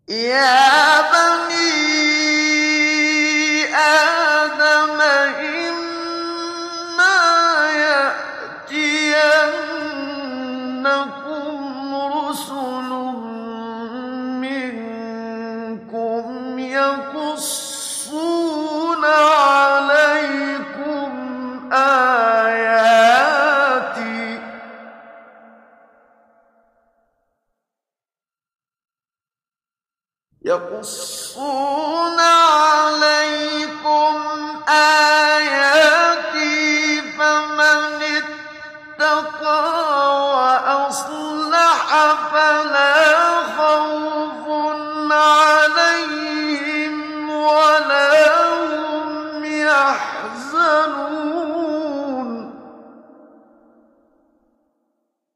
يا بني آدم إما يأتينكم رسل منكم يقصون عليكم آياتي فمن اتقى وأصلح فلا